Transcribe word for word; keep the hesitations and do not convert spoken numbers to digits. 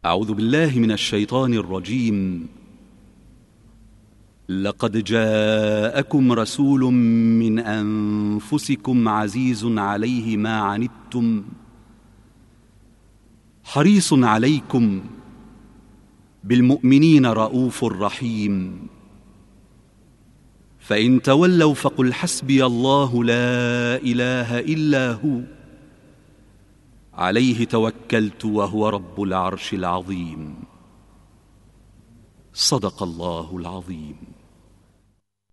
أعوذ بالله من الشيطان الرجيم. لقد جاءكم رسول من أنفسكم عزيز عليه ما عنتم حريص عليكم بالمؤمنين رؤوف رحيم. فإن تولوا فقل حسبي الله لا إله إلا هو عليه توكلت وهو رب العرش العظيم. صدق الله العظيم.